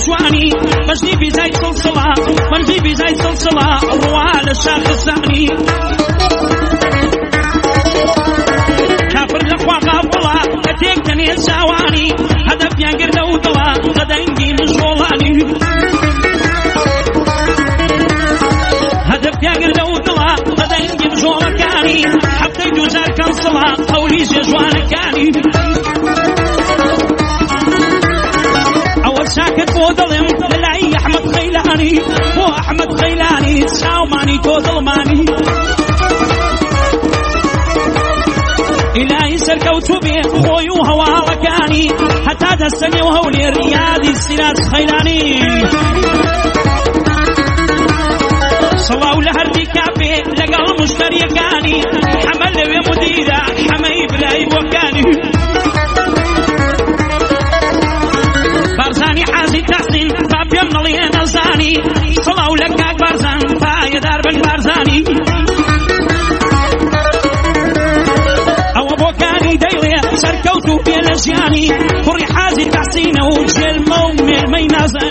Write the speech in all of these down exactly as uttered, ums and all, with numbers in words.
جواني مجني بزاي سلسلة منجي بزاي سلسلة الروال الشاخ الزعني كافر لخوا غافلة كتيك تنين ساواني هدف ينقر لو دلا غدا ينجي من شولاني هدف ينقر لو دلا غدا ينجي من شولكاني حبتي دوزار كان صلاة قولي جوانكاني أول ساكت بودلم للعي أحمد خيلاني هو أحمد خيلاني تساوماني تودلماني إلهي سركوت بيه خوي وهوالكاني حتى دسني وهولي رياضي السنات خيلاني صلاة لهردي كافي لقى المشتري كاني حمل لي مديرة حمي بلاي وكاني بارزاني حازي تحسين باب يمنلي نزاني صلاة لك بارزان فاي دار بن بارزاني أو بوكاني ديلي سركوتو في الأشياني فري حازي تحسين وجل مومي مينازان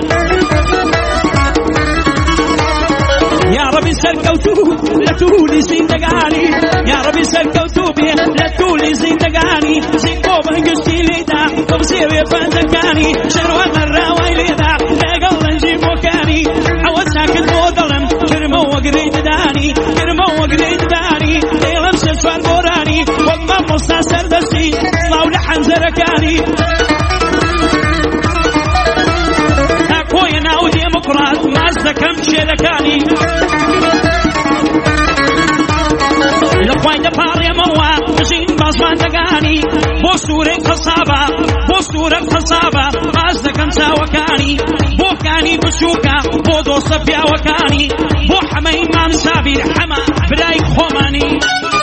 يا ربي سركوتو لتولي زندقاني يا ربي سركوتو بي لتولي زندقاني زنقو بنقشتي ليدا تبصيري فانتكاني شروان الراوي ليدا لقل نجيب وكاني عود ساكت بوظلم كرمو وقريد داني كرمو وقريد داني ليلم سشوان بوراني وضم مستاسر دسي صلاو لحن زركاني اكوين او ديمقراط مازدكم شركاني لخوين دفاري موا مجين بازمان دقاني بوستوري خصابة بوستوري خصابة مازدكم ساوكاني بوكاني بشوكا بودو صبيا وكاني بو حمي مان سابير حما بلاي خوماني